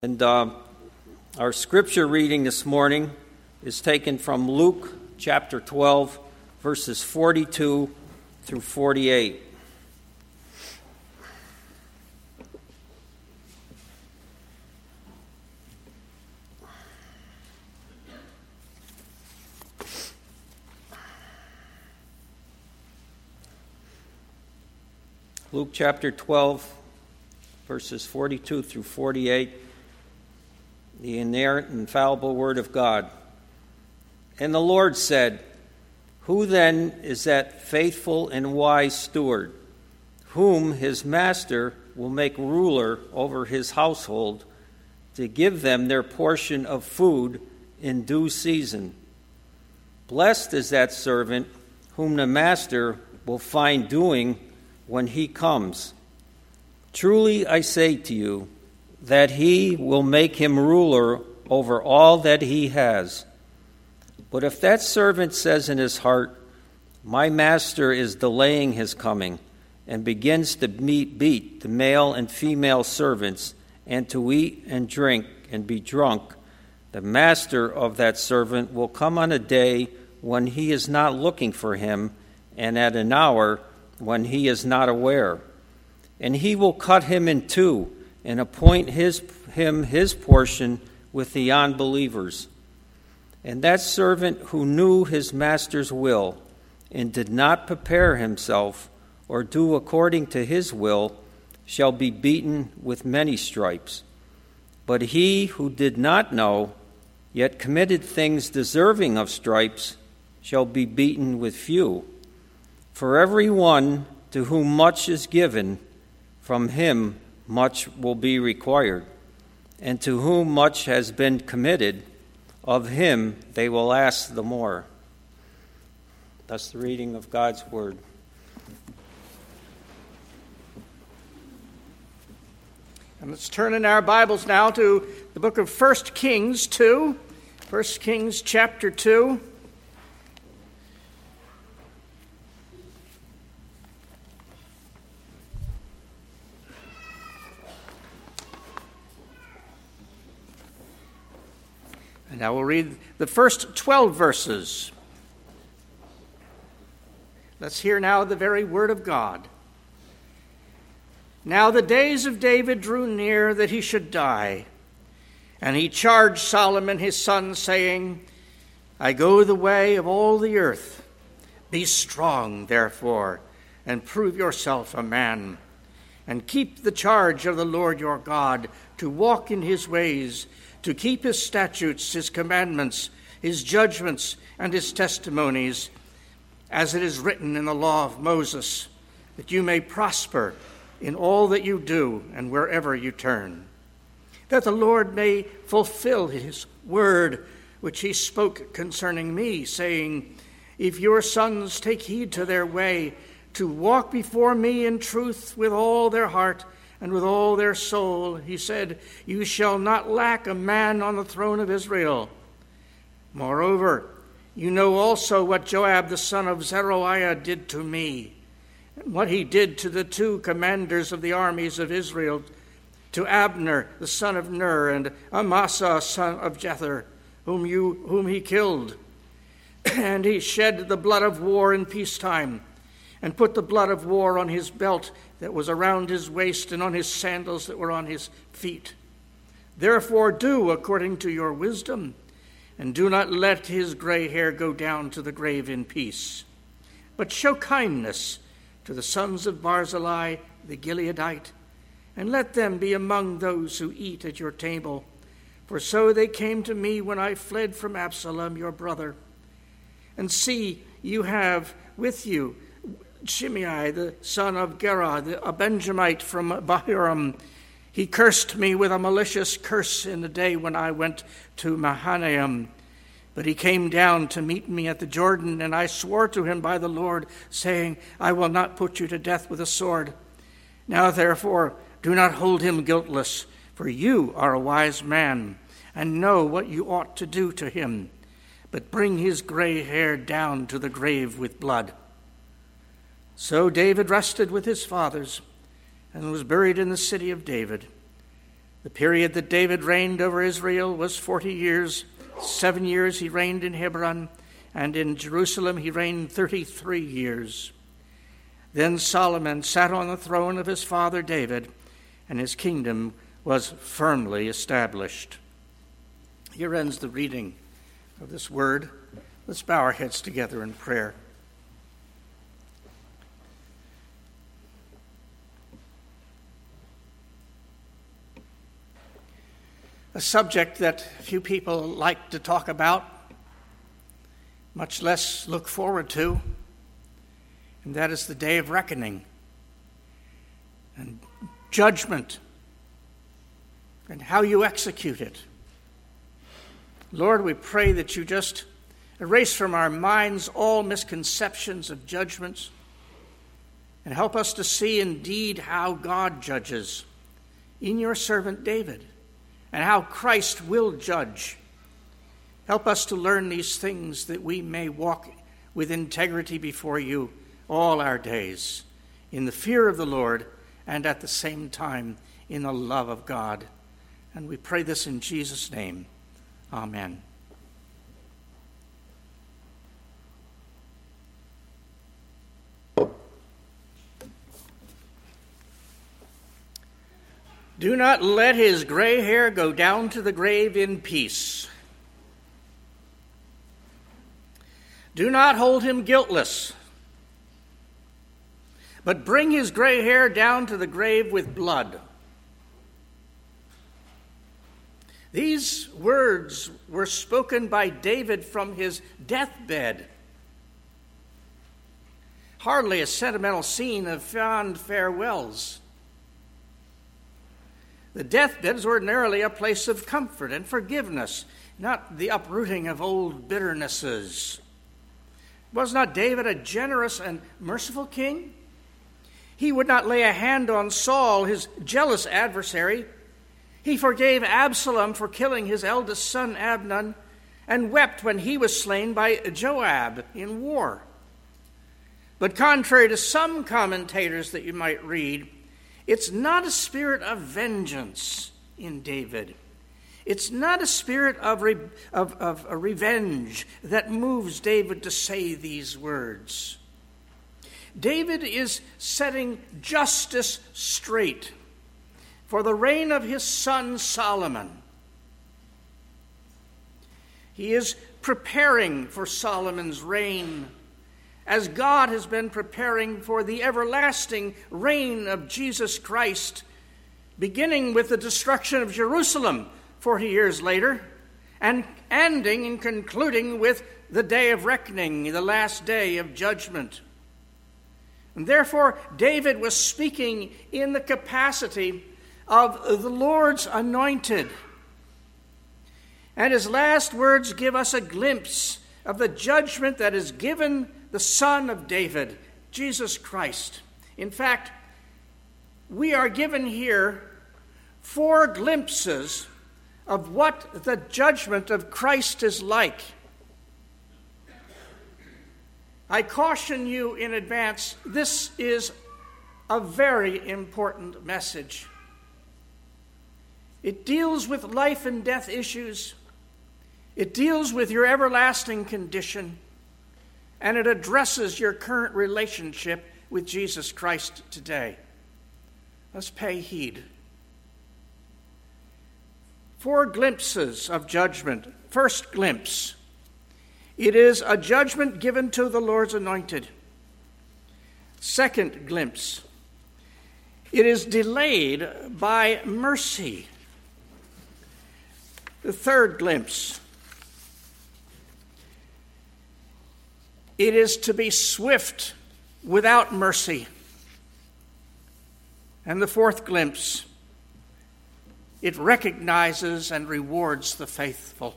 And our scripture reading this morning is taken from Luke chapter 12, verses 42 through 48. Luke chapter 12, verses 42 through 48. The inerrant, infallible Word of God. And the Lord said, "Who then is that faithful and wise steward, whom his master will make ruler over his household, to give them their portion of food in due season? Blessed is that servant whom the master will find doing when he comes. Truly I say to you, that he will make him ruler over all that he has. But if that servant says in his heart, 'My master is delaying his coming,' and begins to beat the male and female servants, and to eat and drink and be drunk, the master of that servant will come on a day when he is not looking for him, and at an hour when he is not aware. And he will cut him in two, and appoint him his portion with the unbelievers. And that servant who knew his master's will, and did not prepare himself, or do according to his will, shall be beaten with many stripes. But he who did not know, yet committed things deserving of stripes, shall be beaten with few. For every one to whom much is given, from him much will be required, and to whom much has been committed, of him they will ask the more." That's the reading of God's word. And let's turn in our Bibles now to the book of 1 Kings 2, 1 Kings chapter 2. And I will read the first 12 verses. Let's hear now the very word of God. Now the days of David drew near that he should die. And he charged Solomon his son, saying, "I go the way of all the earth. Be strong, therefore, and prove yourself a man. And keep the charge of the Lord your God, to walk in his ways, to keep his statutes, his commandments, his judgments, and his testimonies, as it is written in the law of Moses, that you may prosper in all that you do and wherever you turn. That the Lord may fulfill his word, which he spoke concerning me, saying, if your sons take heed to their way, to walk before me in truth with all their heart and with all their soul, he said, you shall not lack a man on the throne of Israel. Moreover, you know also what Joab the son of Zeruiah did to me, and what he did to the two commanders of the armies of Israel, to Abner the son of Ner, and Amasa son of Jether, whom he killed. And he shed the blood of war in peacetime, and put the blood of war on his belt that was around his waist, and on his sandals that were on his feet. Therefore do according to your wisdom, and do not let his gray hair go down to the grave in peace. But show kindness to the sons of Barzillai the Gileadite, and let them be among those who eat at your table. For so they came to me when I fled from Absalom your brother. And see, you have with you Shimei, the son of Gera, a Benjamite from Bahurim. He cursed me with a malicious curse in the day when I went to Mahanaim. But he came down to meet me at the Jordan, and I swore to him by the Lord, saying, I will not put you to death with a sword. Now, therefore, do not hold him guiltless, for you are a wise man, and know what you ought to do to him. But bring his gray hair down to the grave with blood. So David rested with his fathers, and was buried in the city of David. The period that David reigned over Israel was 40 years. 7 years he reigned in Hebron, and in Jerusalem he reigned 33 years. Then Solomon sat on the throne of his father David, and his kingdom was firmly established. Here ends the reading of this word. Let's bow our heads together in prayer. A subject that few people like to talk about, much less look forward to, and that is the day of reckoning and judgment and how you execute it. Lord, we pray that you just erase from our minds all misconceptions of judgments and help us to see indeed how God judges in your servant David and how Christ will judge. Help us to learn these things that we may walk with integrity before you all our days, in the fear of the Lord and at the same time in the love of God. And we pray this in Jesus' name. Amen. Do not let his gray hair go down to the grave in peace. Do not hold him guiltless, but bring his gray hair down to the grave with blood. These words were spoken by David from his deathbed. Hardly a sentimental scene of fond farewells. The deathbed is ordinarily a place of comfort and forgiveness, not the uprooting of old bitternesses. Was not David a generous and merciful king? He would not lay a hand on Saul, his jealous adversary. He forgave Absalom for killing his eldest son Amnon, and wept when he was slain by Joab in war. But contrary to some commentators that you might read, it's not a spirit of vengeance in David. It's not a spirit of a revenge that moves David to say these words. David is setting justice straight for the reign of his son Solomon. He is preparing for Solomon's reign, as God has been preparing for the everlasting reign of Jesus Christ, beginning with the destruction of Jerusalem 40 years later, and ending and concluding with the day of reckoning, the last day of judgment. And therefore, David was speaking in the capacity of the Lord's anointed. And his last words give us a glimpse of the judgment that is given the Son of David, Jesus Christ. In fact, we are given here 4 glimpses of what the judgment of Christ is like. I caution you in advance, this is a very important message. It deals with life and death issues. It deals with your everlasting condition. And it addresses your current relationship with Jesus Christ today. Let's pay heed. 4 glimpses of judgment. First glimpse. It is a judgment given to the Lord's anointed. Second glimpse. It is delayed by mercy. The third glimpse. It is to be swift without mercy. And the fourth glimpse. It recognizes and rewards the faithful.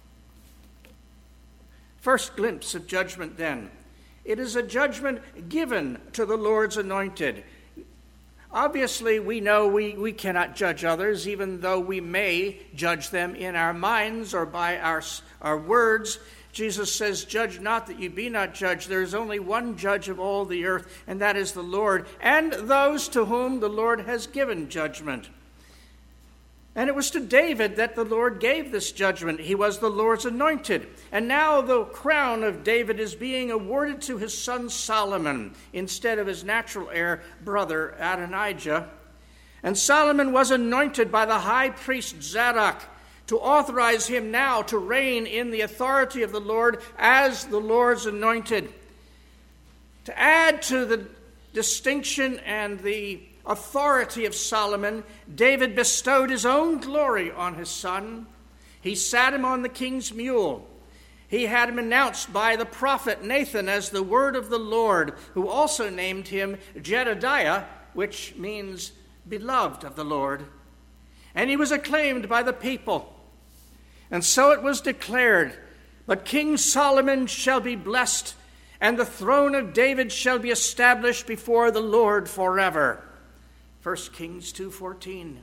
First glimpse of judgment then. It is a judgment given to the Lord's anointed. Obviously, we know we cannot judge others, even though we may judge them in our minds or by our words. Jesus says, "Judge not that you be not judged." There is only one judge of all the earth, and that is the Lord, and those to whom the Lord has given judgment. And it was to David that the Lord gave this judgment. He was the Lord's anointed. And now the crown of David is being awarded to his son Solomon instead of his natural heir, brother Adonijah. And Solomon was anointed by the high priest Zadok to authorize him now to reign in the authority of the Lord as the Lord's anointed. To add to the distinction and the authority of Solomon, David bestowed his own glory on his son. He sat him on the king's mule. He had him announced by the prophet Nathan as the word of the Lord, who also named him Jedediah, which means beloved of the Lord. And he was acclaimed by the people. And so it was declared, but King Solomon shall be blessed, and the throne of David shall be established before the Lord forever. 1 Kings 2:14.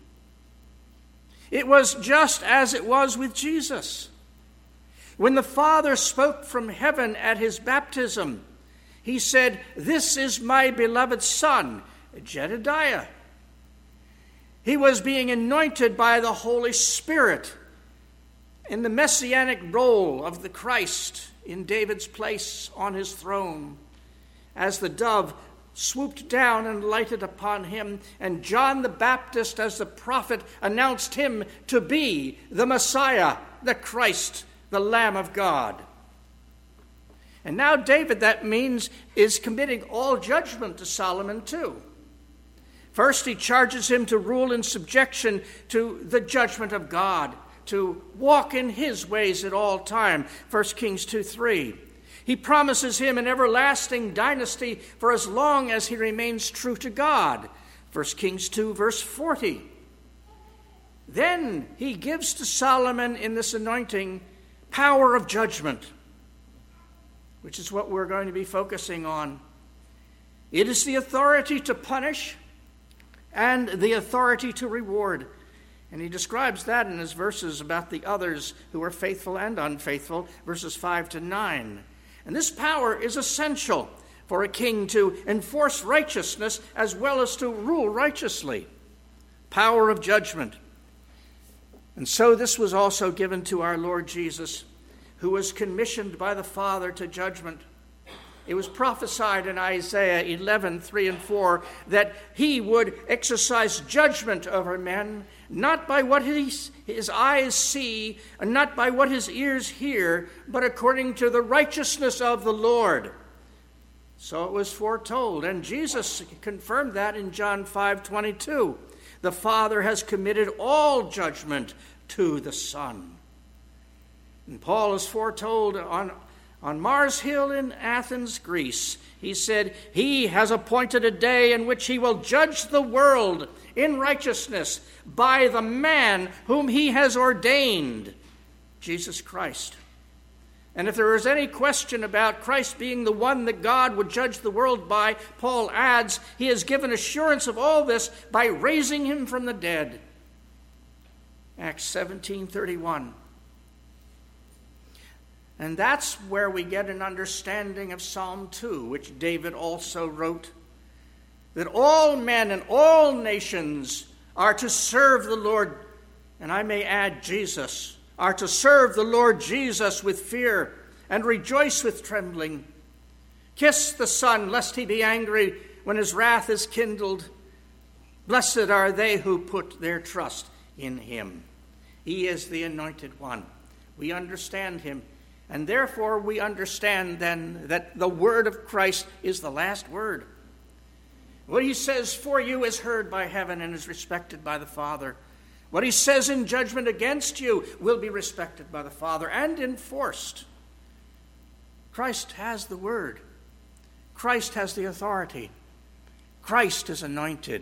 It was just as it was with Jesus. When the Father spoke from heaven at his baptism, he said, "This is my beloved Son, Jedediah." He was being anointed by the Holy Spirit in the messianic role of the Christ in David's place on his throne, as the dove swooped down and lighted upon him, and John the Baptist, as the prophet, announced him to be the Messiah, the Christ, the Lamb of God. And now David, that means, is committing all judgment to Solomon too. First, he charges him to rule in subjection to the judgment of God, to walk in his ways at all time, 1 Kings 2:3. He promises him an everlasting dynasty for as long as he remains true to God. 1 Kings 2, verse 40. Then he gives to Solomon in this anointing power of judgment, which is what we're going to be focusing on. It is the authority to punish and the authority to reward. And he describes that in his verses about the others who are faithful and unfaithful, verses 5 to 9. And this power is essential for a king to enforce righteousness as well as to rule righteously. Power of judgment. And so this was also given to our Lord Jesus, who was commissioned by the Father to judgment. It was prophesied in Isaiah 11, 3 and 4, that he would exercise judgment over men, not by what his eyes see, and not by what his ears hear, but according to the righteousness of the Lord. So it was foretold, and Jesus confirmed that in John 5:22. The Father has committed all judgment to the Son. And Paul is foretold on Mars Hill in Athens, Greece. He said, "He has appointed a day in which he will judge the world in righteousness by the man whom he has ordained, Jesus Christ." And if there is any question about Christ being the one that God would judge the world by, Paul adds, he has given assurance of all this by raising him from the dead. Acts 17:31. And that's where we get an understanding of Psalm 2, which David also wrote, that all men and all nations are to serve the Lord, and I may add Jesus, are to serve the Lord Jesus with fear and rejoice with trembling. Kiss the Son, lest he be angry when his wrath is kindled. Blessed are they who put their trust in him. He is the anointed one. We understand him. And therefore we understand then that the word of Christ is the last word. What he says for you is heard by heaven and is respected by the Father. What he says in judgment against you will be respected by the Father and enforced. Christ has the word. Christ has the authority. Christ is anointed.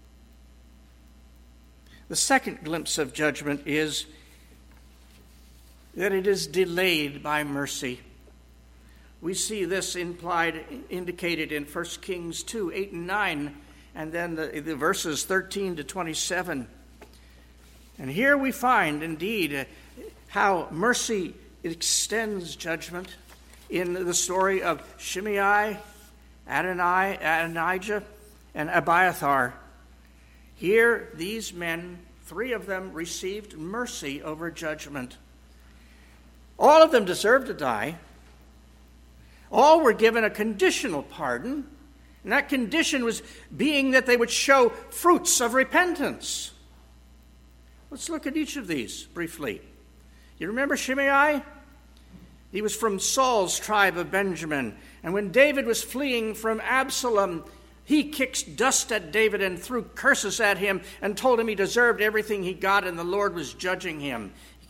The second glimpse of judgment is that it is delayed by mercy. We see this indicated in 1 Kings 2, 8 and 9, and then the verses 13 to 27. And here we find, indeed, how mercy extends judgment in the story of Shimei, Adonijah, and Abiathar. Here, these men 3 of them received mercy over judgment. All of them deserved to die. All were given a conditional pardon, and that condition was being that they would show fruits of repentance. Let's look at each of these briefly. You remember Shimei? He was from Saul's tribe of Benjamin, and when David was fleeing from Absalom, he kicked dust at David and threw curses at him and told him he deserved everything he got and the Lord was judging him.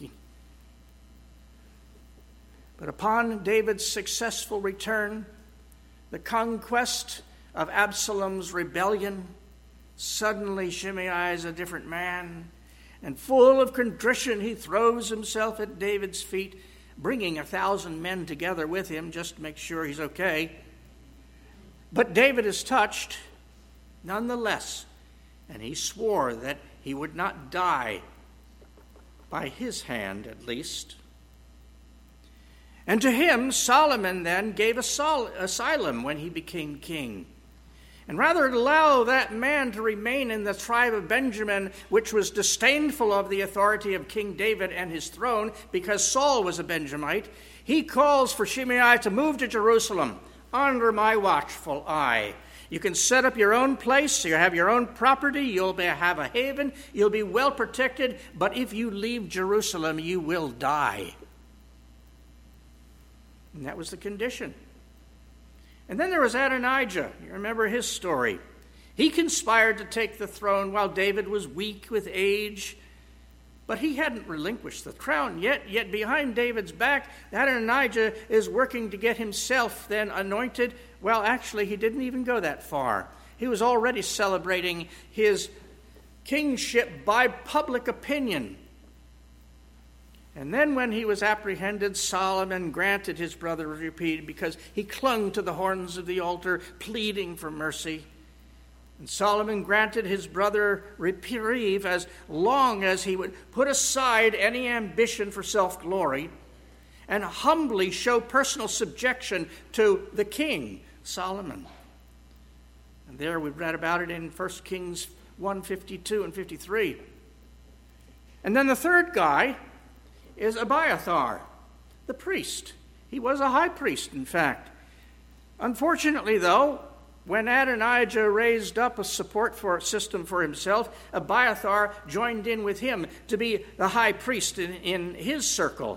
But upon David's successful return, the conquest of Absalom's rebellion, suddenly Shimei is a different man, and full of contrition he throws himself at David's feet, bringing 1,000 men together with him just to make sure he's okay. But David is touched nonetheless, and he swore that he would not die, by his hand at least. And to him, Solomon then gave asylum when he became king. And rather than allow that man to remain in the tribe of Benjamin, which was disdainful of the authority of King David and his throne, because Saul was a Benjamite, he calls for Shimei to move to Jerusalem under my watchful eye. You can set up your own place, you have your own property, you'll have a haven, you'll be well protected, but if you leave Jerusalem, you will die. And that was the condition. And then there was Adonijah. You remember his story. He conspired to take the throne while David was weak with age, but he hadn't relinquished the crown yet. Yet behind David's back, Adonijah is working to get himself then anointed. Well, actually, he didn't even go that far. He was already celebrating his kingship by public opinion. And then when he was apprehended, Solomon granted his brother reprieve because he clung to the horns of the altar, pleading for mercy. And Solomon granted his brother reprieve as long as he would put aside any ambition for self-glory and humbly show personal subjection to the king, Solomon. And there we read about it in 1 Kings 1:52 and 53. And then the third guy is Abiathar, the priest. He was a high priest, in fact. Unfortunately, though, when Adonijah raised up a support for a system for himself, Abiathar joined in with him to be the high priest in his circle.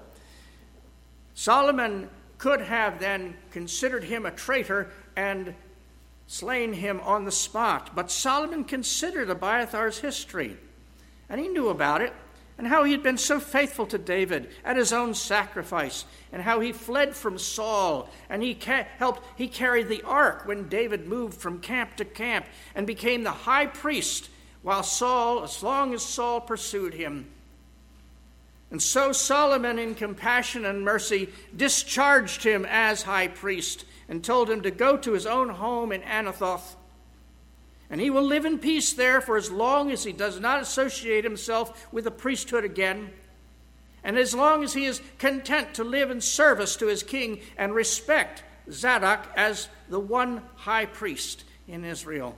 Solomon could have then considered him a traitor and slain him on the spot, but Solomon considered Abiathar's history, and he knew about it, and how he had been so faithful to David at his own sacrifice, and how he fled from Saul, and he carried the ark when David moved from camp to camp and became the high priest while Saul, as long as Saul pursued him. And so Solomon, in compassion and mercy, discharged him as high priest and told him to go to his own home in Anathoth. And he will live in peace there for as long as he does not associate himself with the priesthood again, and as long as he is content to live in service to his king and respect Zadok as the one high priest in Israel.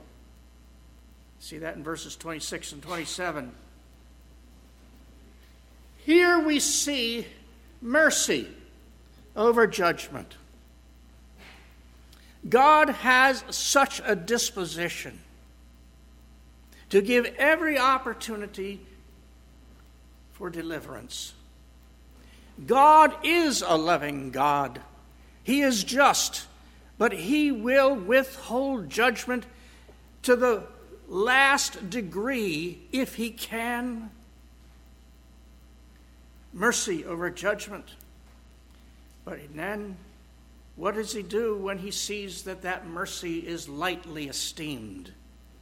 See that in verses 26 and 27. Here we see mercy over judgment. God has such a disposition to give every opportunity for deliverance. God is a loving God. He is just, but he will withhold judgment to the last degree if he can. Mercy over judgment. But then, what does he do when he sees that that mercy is lightly esteemed?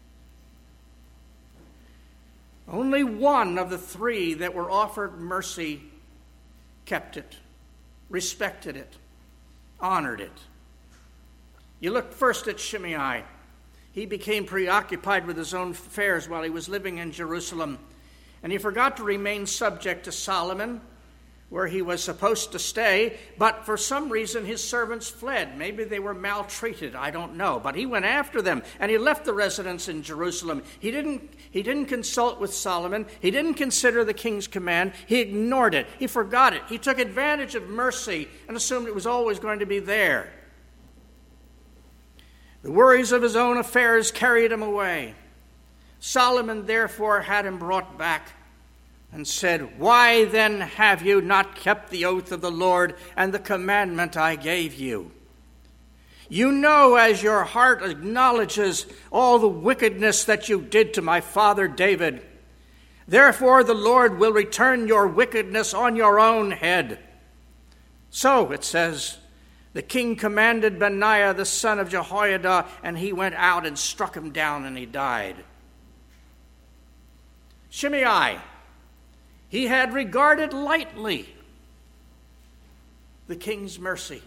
Only one of the three that were offered mercy kept it, respected it, honored it. You look first at Shimei. He became preoccupied with his own affairs while he was living in Jerusalem, and he forgot to remain subject to Solomon, where he was supposed to stay, but for some reason his servants fled. Maybe they were maltreated, I don't know. But he went after them, and he left the residence in Jerusalem. He didn't consult with Solomon. He didn't consider the king's command. He ignored it. He forgot it. He took advantage of mercy and assumed it was always going to be there. The worries of his own affairs carried him away. Solomon therefore had him brought back and said, "Why then have you not kept the oath of the Lord and the commandment I gave you? You know, as your heart acknowledges all the wickedness that you did to my father David. Therefore the Lord will return your wickedness on your own head." So, it says, the king commanded Benaiah the son of Jehoiada, and he went out and struck him down, and he died. Shimei, he had regarded lightly the king's mercy.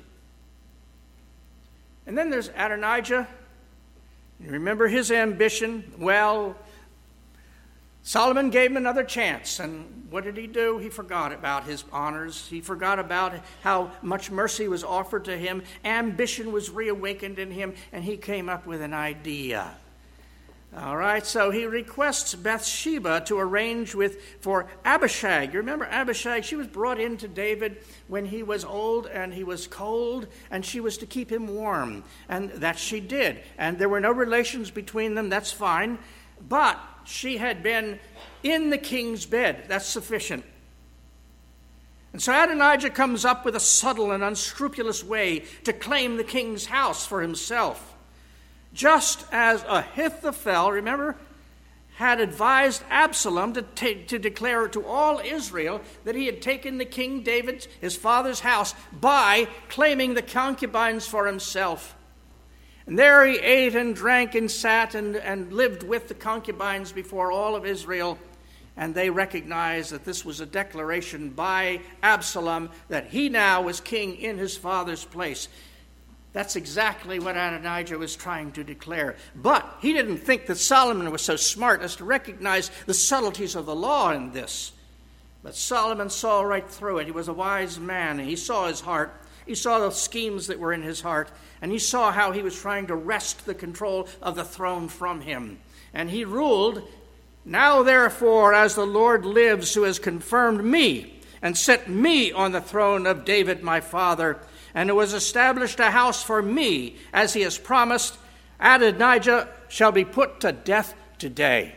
And then there's Adonijah. You remember his ambition? Well, Solomon gave him another chance, and what did he do? He forgot about his honors. He forgot about how much mercy was offered to him. Ambition was reawakened in him, and he came up with an idea. All right, so he requests Bathsheba to arrange for Abishag. You remember Abishag? She was brought in to David when he was old and he was cold, and she was to keep him warm. And that she did. And there were no relations between them. That's fine. But she had been in the king's bed. That's sufficient. And so Adonijah comes up with a subtle and unscrupulous way to claim the king's house for himself. Just as Ahithophel, remember, had advised Absalom to declare to all Israel that he had taken the King David, his father's house, by claiming the concubines for himself. And there he ate and drank and sat and lived with the concubines before all of Israel. And they recognized that this was a declaration by Absalom that he now was king in his father's place. That's exactly what Adonijah was trying to declare. But he didn't think that Solomon was so smart as to recognize the subtleties of the law in this. But Solomon saw right through it. He was a wise man, and he saw his heart. He saw the schemes that were in his heart, and he saw how he was trying to wrest the control of the throne from him. And he ruled, "Now therefore, as the Lord lives, who has confirmed me and set me on the throne of David my father, and who has established a house for me, as he has promised, Adonijah shall be put to death today."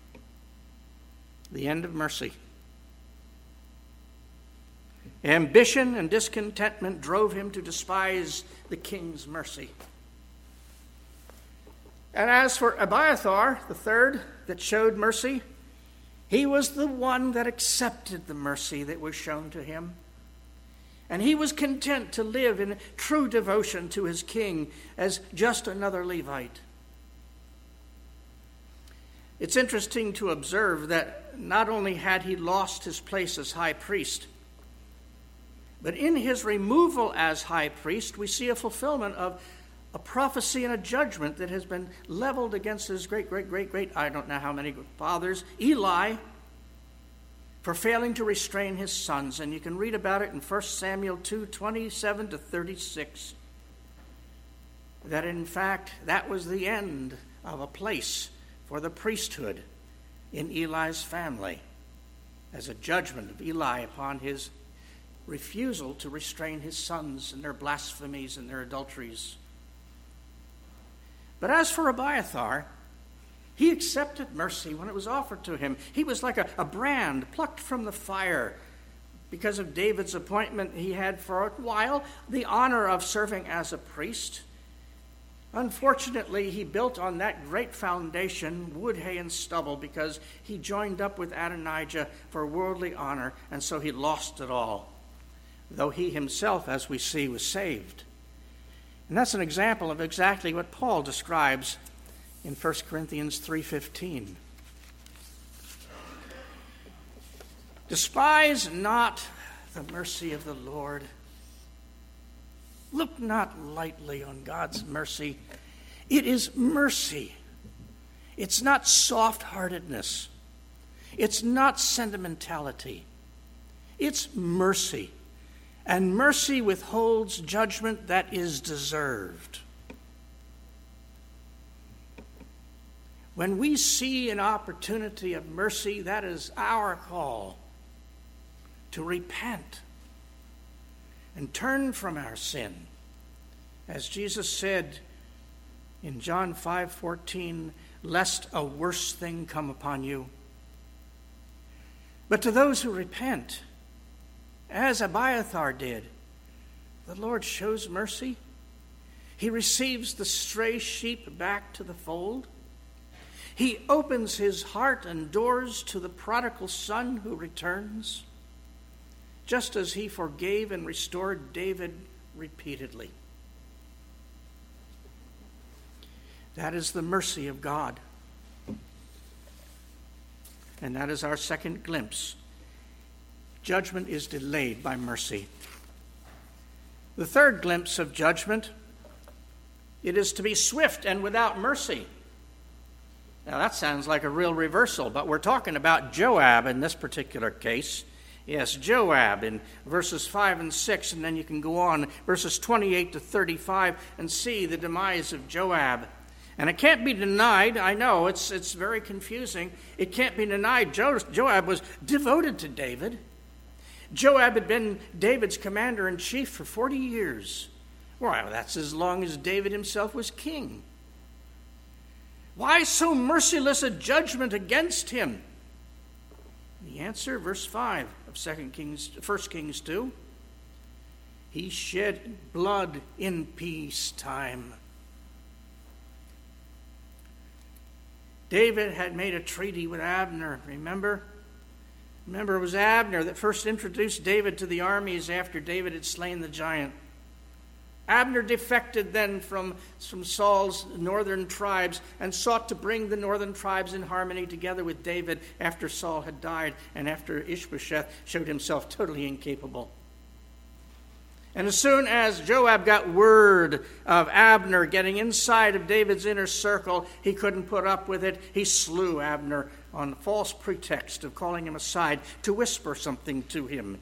The end of mercy. Ambition and discontentment drove him to despise the king's mercy. And as for Abiathar, the third that showed mercy, he was the one that accepted the mercy that was shown to him. And he was content to live in true devotion to his king as just another Levite. It's interesting to observe that not only had he lost his place as high priest, but in his removal as high priest, we see a fulfillment of a prophecy and a judgment that has been leveled against his great, I don't know how many fathers, Eli, for failing to restrain his sons. And you can read about it in 1 Samuel 2:27 to 36. That in fact, that was the end of a place for the priesthood in Eli's family, as a judgment of Eli upon his refusal to restrain his sons in their blasphemies and their adulteries. But as for Abiathar, he accepted mercy when it was offered to him. He was like a brand plucked from the fire. Because of David's appointment, he had for a while the honor of serving as a priest. Unfortunately, he built on that great foundation wood, hay, and stubble because he joined up with Adonijah for worldly honor, and so he lost it all, though he himself, as we see, was saved. And that's an example of exactly what Paul describes in 1 Corinthians 3:15. Despise not the mercy of the Lord. Look not lightly on God's mercy. It is mercy. It's not soft-heartedness. It's not sentimentality. It's mercy. And mercy withholds judgment that is deserved. When we see an opportunity of mercy, that is our call to repent and turn from our sin. As Jesus said in John 5:14, lest a worse thing come upon you. But to those who repent, as Abiathar did, the Lord shows mercy. He receives the stray sheep back to the fold. He opens his heart and doors to the prodigal son who returns, just as he forgave and restored David repeatedly. That is the mercy of God. And that is our second glimpse. Judgment is delayed by mercy. The third glimpse of judgment, it is to be swift and without mercy. Now that sounds like a real reversal, but we're talking about Joab in this particular case. Yes, Joab in verses 5 and 6, and then you can go on, verses 28 to 35, and see the demise of Joab. And it can't be denied, I know, it's very confusing. It can't be denied Joab was devoted to David. Joab had been David's commander-in-chief for 40 years. Well, that's as long as David himself was king. Why so merciless a judgment against him? The answer, verse 5 of 1 Kings 2. He shed blood in peacetime. David had made a treaty with Abner, remember? Remember, it was Abner that first introduced David to the armies after David had slain the giant. Abner defected then from Saul's northern tribes and sought to bring the northern tribes in harmony together with David after Saul had died and after Ishbosheth showed himself totally incapable. And as soon as Joab got word of Abner getting inside of David's inner circle, he couldn't put up with it. He slew Abner on the false pretext of calling him aside to whisper something to him.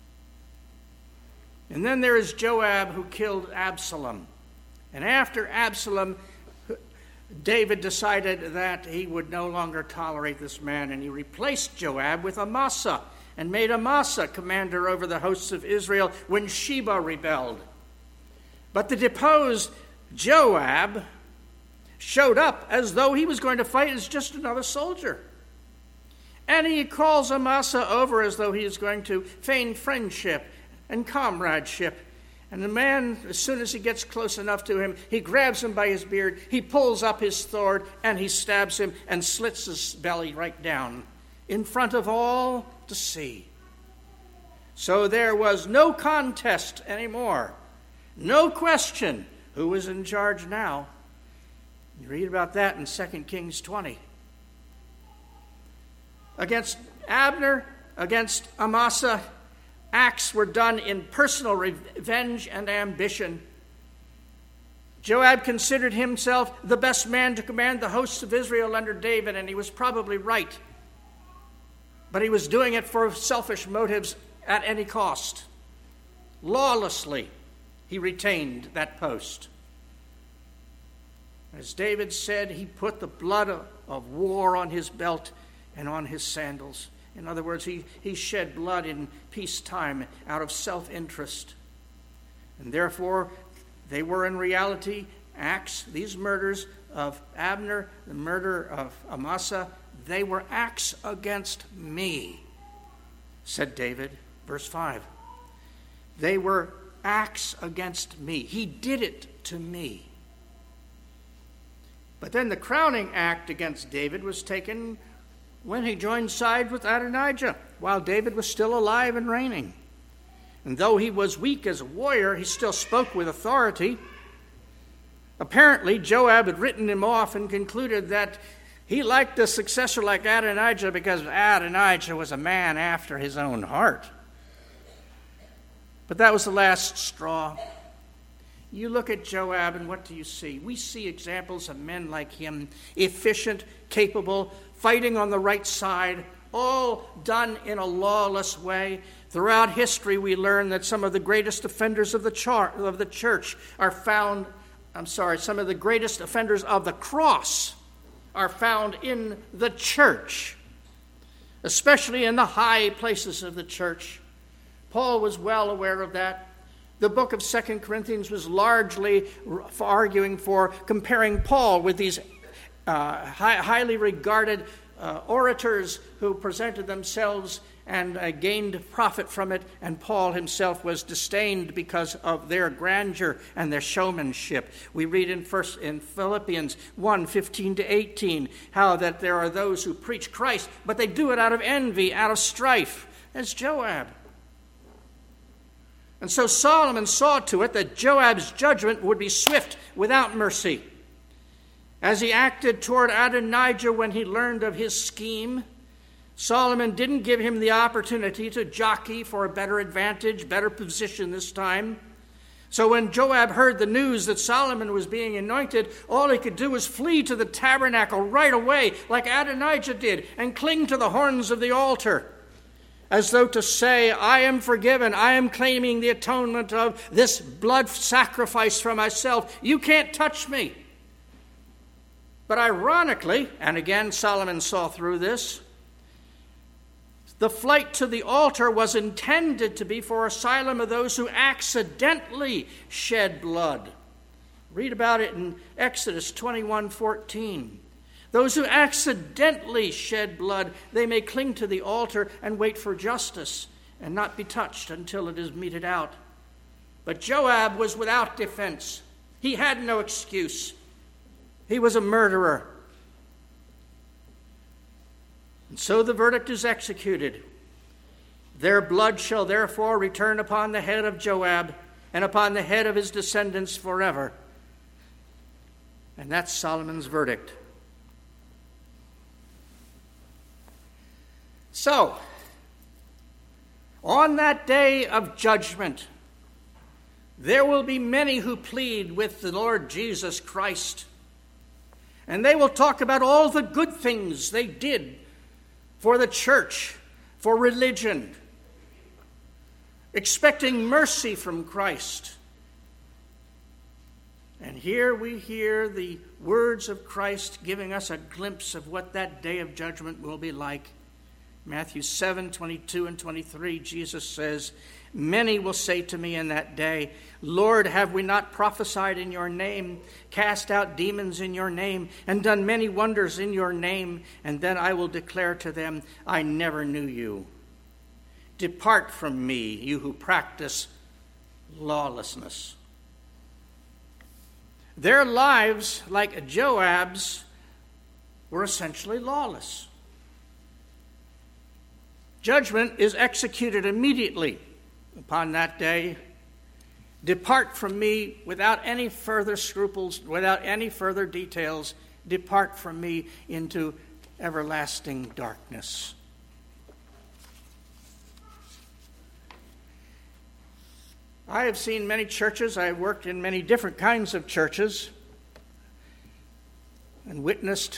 And then there is Joab who killed Absalom. And after Absalom, David decided that he would no longer tolerate this man, and he replaced Joab with Amasa and made Amasa commander over the hosts of Israel when Sheba rebelled. But the deposed Joab showed up as though he was going to fight as just another soldier. And he calls Amasa over as though he is going to feign friendship and comradeship. And the man, as soon as he gets close enough to him, he grabs him by his beard, he pulls up his sword, and he stabs him and slits his belly right down in front of all to see. So there was no contest anymore. No question who was in charge now. You read about that in 2 Kings 20. Against Abner, against Amasa, acts were done in personal revenge and ambition. Joab considered himself the best man to command the hosts of Israel under David, and he was probably right. But he was doing it for selfish motives at any cost. Lawlessly, he retained that post. As David said, he put the blood of war on his belt and on his sandals. In other words, he shed blood in peacetime out of self-interest. And therefore, they were in reality acts, these murders of Abner, the murder of Amasa, they were acts against me, said David, verse 5. They were acts against me. He did it to me. But then the crowning act against David was taken when he joined side with Adonijah, while David was still alive and reigning. And though he was weak as a warrior, he still spoke with authority. Apparently, Joab had written him off and concluded that he liked a successor like Adonijah because Adonijah was a man after his own heart. But that was the last straw. You look at Joab and what do you see? We see examples of men like him, efficient, capable, fighting on the right side all done in a lawless way. Throughout history, we learn that some of the greatest offenders of the church are found, some of the greatest offenders of the cross are found in the church, especially in the high places of the church. Paul was well aware of that. The book of 2 Corinthians was largely comparing Paul with these highly regarded orators who presented themselves and gained profit from it, and Paul himself was disdained because of their grandeur and their showmanship. We read in Philippians 1:15-18 how that there are those who preach Christ, but they do it out of envy, out of strife. That's Joab. And so Solomon saw to it that Joab's judgment would be swift, without mercy. As he acted toward Adonijah when he learned of his scheme, Solomon didn't give him the opportunity to jockey for a better advantage, better position this time. So when Joab heard the news that Solomon was being anointed, all he could do was flee to the tabernacle right away, like Adonijah did, and cling to the horns of the altar, as though to say, I am forgiven. I am claiming the atonement of this blood sacrifice for myself. You can't touch me. But ironically, and again Solomon saw through this, the flight to the altar was intended to be for asylum of those who accidentally shed blood. Read about it in Exodus 21:14. Those who accidentally shed blood, they may cling to the altar and wait for justice and not be touched until it is meted out. But Joab was without defense. He had no excuse. He was a murderer. And so the verdict is executed. Their blood shall therefore return upon the head of Joab and upon the head of his descendants forever. And that's Solomon's verdict. So, on that day of judgment, there will be many who plead with the Lord Jesus Christ. And they will talk about all the good things they did for the church, for religion, expecting mercy from Christ. And here we hear the words of Christ giving us a glimpse of what that day of judgment will be like. Matthew 7:22 and 23, Jesus says, many will say to me in that day, Lord, have we not prophesied in your name, cast out demons in your name, and done many wonders in your name? And then I will declare to them, I never knew you. Depart from me, you who practice lawlessness. Their lives, like Joab's, were essentially lawless. Judgment is executed immediately upon that day. Depart from me without any further scruples, without any further details. Depart from me into everlasting darkness. I have seen many churches. I have worked in many different kinds of churches and witnessed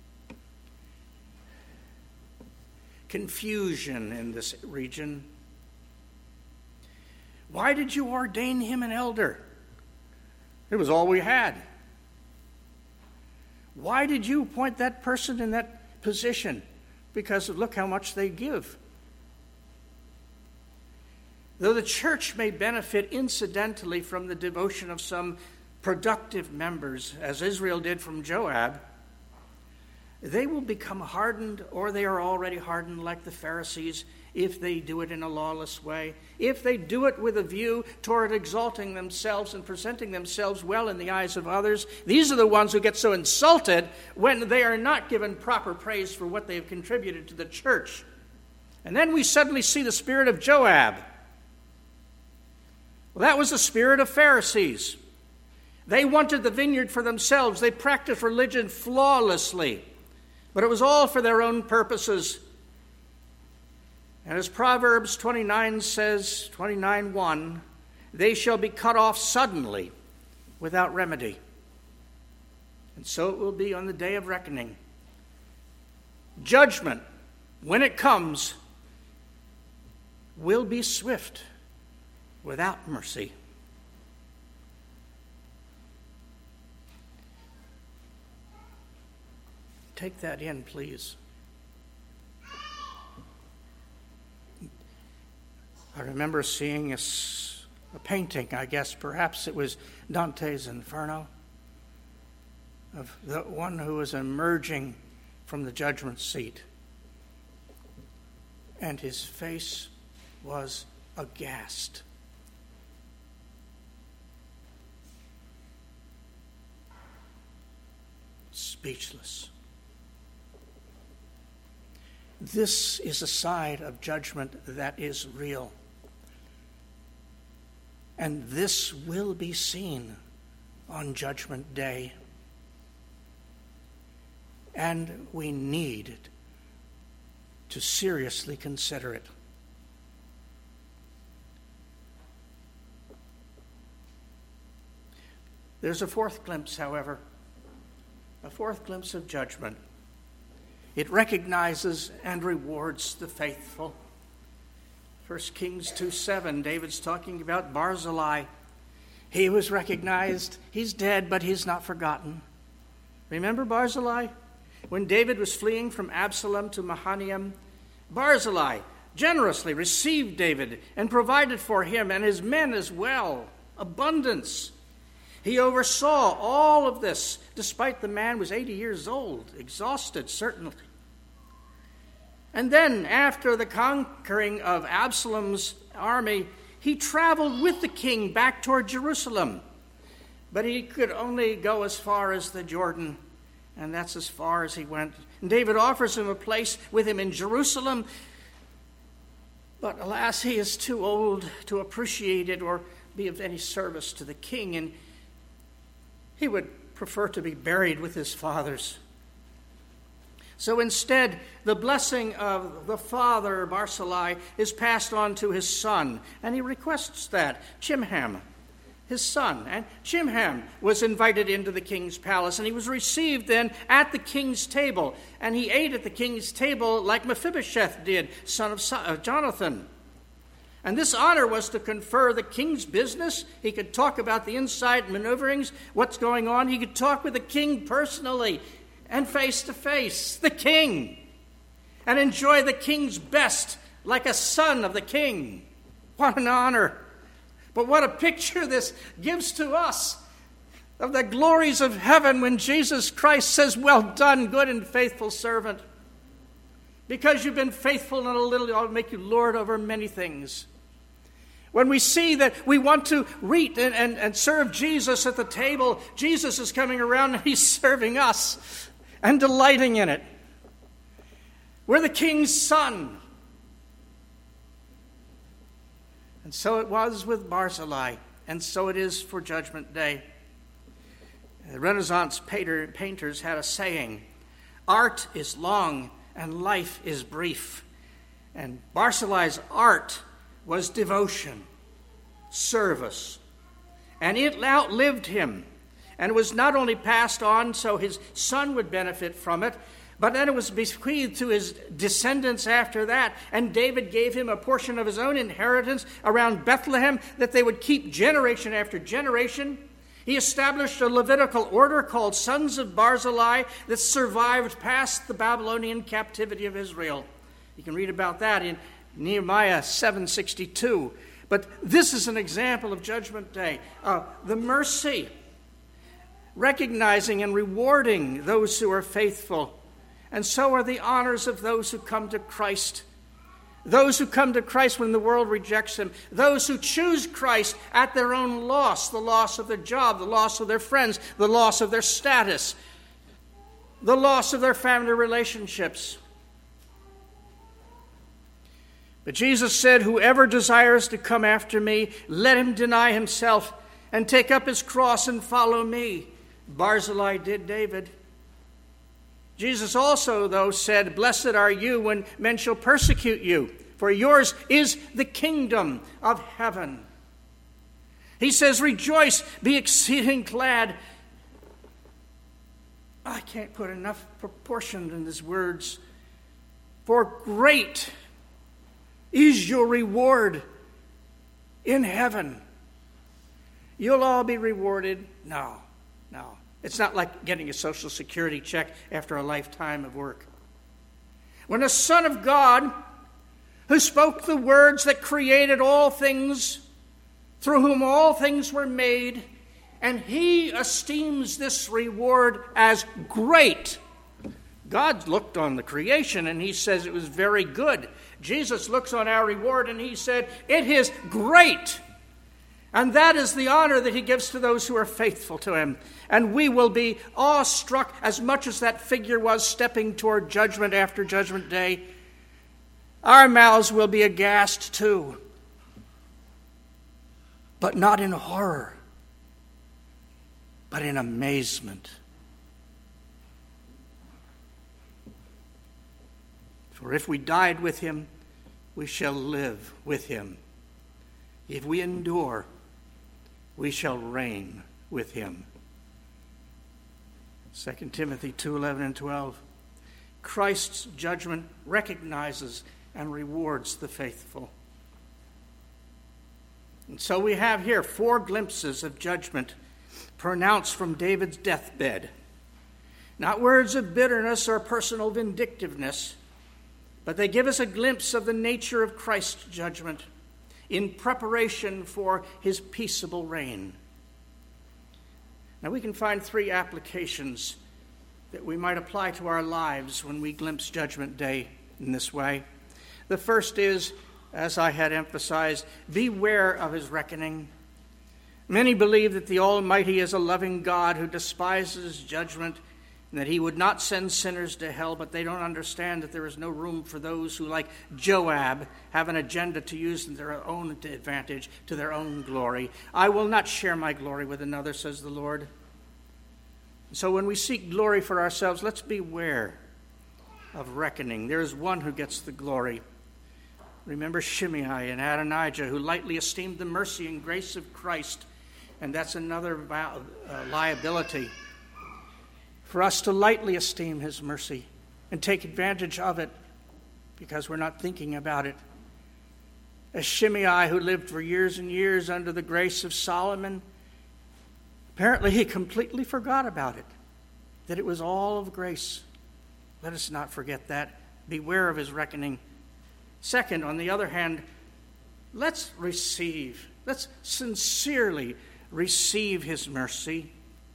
confusion in this region. Why did you ordain him an elder? It was all we had. Why did you appoint that person in that position? Because look how much they give. Though the church may benefit incidentally from the devotion of some productive members, as Israel did from Joab, they will become hardened, or they are already hardened like the Pharisees, if they do it in a lawless way, if they do it with a view toward exalting themselves and presenting themselves well in the eyes of others. These are the ones who get so insulted when they are not given proper praise for what they have contributed to the church. And then we suddenly see the spirit of Joab. Well, that was the spirit of Pharisees. They wanted the vineyard for themselves. They practiced religion flawlessly. But it was all for their own purposes. And as Proverbs 29 says, 29:1, they shall be cut off suddenly without remedy. And so it will be on the day of reckoning. Judgment when it comes, will be swift, without mercy. Take that in, please. I remember seeing a painting, I guess perhaps it was Dante's Inferno, of the one who was emerging from the judgment seat. And his face was aghast. Speechless. This is a side of judgment that is real. And this will be seen on Judgment Day. And we need to seriously consider it. There's a fourth glimpse, however, a fourth glimpse of judgment. It recognizes and rewards the faithful. 1 Kings 2:7, David's talking about Barzillai. He was recognized. He's dead, but he's not forgotten. Remember Barzillai? When David was fleeing from Absalom to Mahanaim, Barzillai generously received David and provided for him and his men as well. Abundance. He oversaw all of this, despite the man was 80 years old, exhausted, certainly. And then, after the conquering of Absalom's army, he traveled with the king back toward Jerusalem. But he could only go as far as the Jordan, and that's as far as he went. And David offers him a place with him in Jerusalem, but alas, he is too old to appreciate it or be of any service to the king, and he would prefer to be buried with his fathers. So instead, the blessing of the father, Barzillai, is passed on to his son, and he requests that, Chimham, his son. And Chimham was invited into the king's palace, and he was received then at the king's table, and he ate at the king's table like Mephibosheth did, son of Jonathan. And this honor was to confer the king's business. He could talk about the inside maneuverings, what's going on. He could talk with the king personally and face to face, the king, and enjoy the king's best like a son of the king. What an honor. But what a picture this gives to us of the glories of heaven when Jesus Christ says, "Well done, good and faithful servant. Because you've been faithful in a little, I'll make you Lord over many things." When we see that we want to eat and serve Jesus at the table, Jesus is coming around and he's serving us and delighting in it. We're the king's son. And so it was with Barzillai, and so it is for Judgment Day. The Renaissance painters had a saying, "Art is long and life is brief." And Barzillai's art was devotion, service, and it outlived him. And it was not only passed on so his son would benefit from it, but then it was bequeathed to his descendants after that. And David gave him a portion of his own inheritance around Bethlehem that they would keep generation after generation. He established a Levitical order called Sons of Barzillai that survived past the Babylonian captivity of Israel. You can read about that in Nehemiah 7:62. But this is an example of Judgment Day, the mercy, recognizing and rewarding those who are faithful. And so are the honors of those who come to Christ. Those who come to Christ when the world rejects him. Those who choose Christ at their own loss, the loss of their job, the loss of their friends, the loss of their status, the loss of their family relationships. But Jesus said, "Whoever desires to come after me, let him deny himself and take up his cross and follow me." Barzillai did David. Jesus also, though, said, "Blessed are you when men shall persecute you, for yours is the kingdom of heaven." He says, "Rejoice, be exceeding glad." I can't put enough proportion in his words For great is your reward in heaven. You'll all be rewarded. No. It's not like getting a Social Security check after a lifetime of work. When the Son of God, who spoke the words that created all things, through whom all things were made, and he esteems this reward as great. God looked on the creation and he says it was very good. Jesus looks on our reward and he said, it is great. And that is the honor that he gives to those who are faithful to him. And we will be awestruck as much as that figure was stepping toward judgment after judgment day. Our mouths will be aghast too. But not in horror, but in amazement. For if we died with him, we shall live with him. If we endure, we shall reign with him. 2 Timothy 2:11 and 12. Christ's judgment recognizes and rewards the faithful. And so we have here 4 glimpses of judgment pronounced from David's deathbed. Not words of bitterness or personal vindictiveness, but they give us a glimpse of the nature of Christ's judgment in preparation for his peaceable reign. Now we can find 3 applications that we might apply to our lives when we glimpse Judgment Day in this way. The first is, as I had emphasized, beware of his reckoning. Many believe that the Almighty is a loving God who despises judgment and that he would not send sinners to hell, but they don't understand that there is no room for those who, like Joab, have an agenda to use to their own advantage, to their own glory. I will not share my glory with another, says the Lord. So when we seek glory for ourselves, let's beware of reckoning. There is one who gets the glory. Remember Shimei and Adonijah, who lightly esteemed the mercy and grace of Christ, and that's another liability for us to lightly esteem his mercy and take advantage of it because we're not thinking about it. As Shimei, who lived for years and years under the grace of Solomon, apparently he completely forgot about it, that it was all of grace. Let us not forget that. Beware of his reckoning. Second, on the other hand, let's sincerely receive his mercy.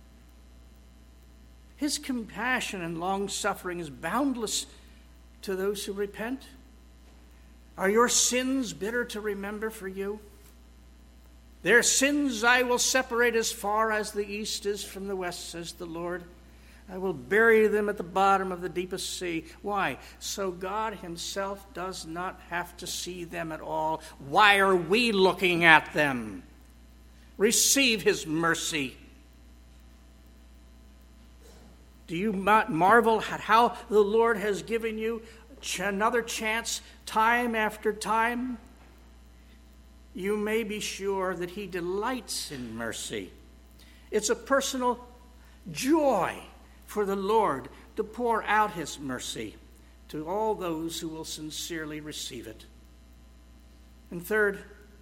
His compassion and long-suffering is boundless to those who repent. Are your sins bitter to remember for you? Their sins I will separate as far as the east is from the west, says the Lord. I will bury them at the bottom of the deepest sea. Why? So God himself does not have to see them at all. Why are we looking at them? Receive his mercy. Do you not marvel at how the Lord has given you another chance time after time? You may be sure that he delights in mercy. It's a personal joy for the Lord to pour out his mercy to all those who will sincerely receive it. And third,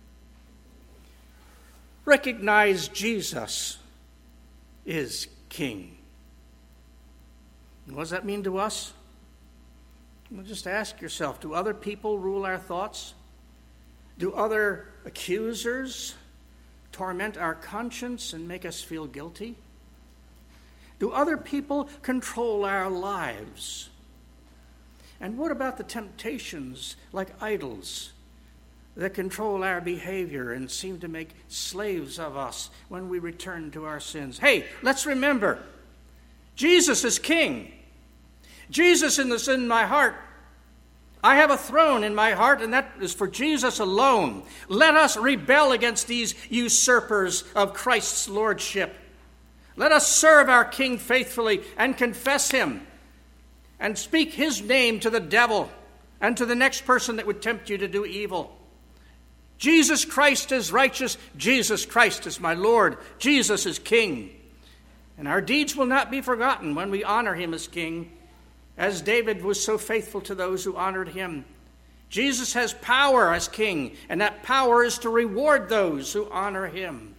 recognize Jesus is King. And what does that mean to us? Well, just ask yourself, do other people rule our thoughts? Do other accusers torment our conscience and make us feel guilty? Do other people control our lives? And what about the temptations like idols that control our behavior and seem to make slaves of us when we return to our sins? Hey, let's remember, Jesus is King. Jesus is in my heart. I have a throne in my heart, and that is for Jesus alone. Let us rebel against these usurpers of Christ's lordship. Let us serve our King faithfully and confess him and speak his name to the devil and to the next person that would tempt you to do evil. Jesus Christ is righteous. Jesus Christ is my Lord. Jesus is King. And our deeds will not be forgotten when we honor him as King as David was so faithful to those who honored him. Jesus has power as king, and that power is to reward those who honor him.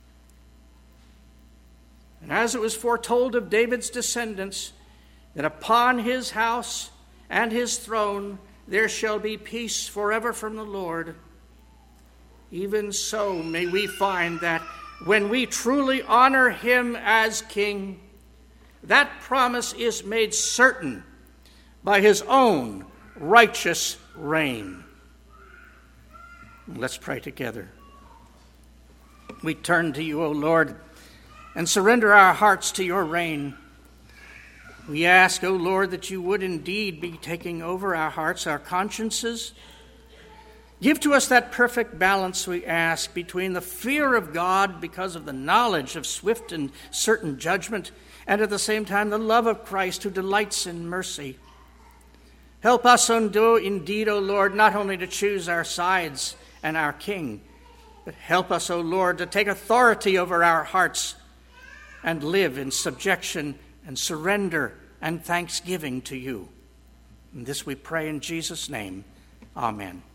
And as it was foretold of David's descendants, that upon his house and his throne there shall be peace forever from the Lord, even so may we find that when we truly honor him as king, that promise is made certain by his own righteous reign. Let's pray together. We turn to you, O Lord, and surrender our hearts to your reign. We ask, O Lord, that you would indeed be taking over our hearts, our consciences. Give to us that perfect balance, we ask, between the fear of God because of the knowledge of swift and certain judgment, and at the same time the love of Christ who delights in mercy. Help us indeed, O Lord, not only to choose our sides and our king, but help us, O Lord, to take authority over our hearts and live in subjection and surrender and thanksgiving to you. And this we pray in Jesus' name. Amen.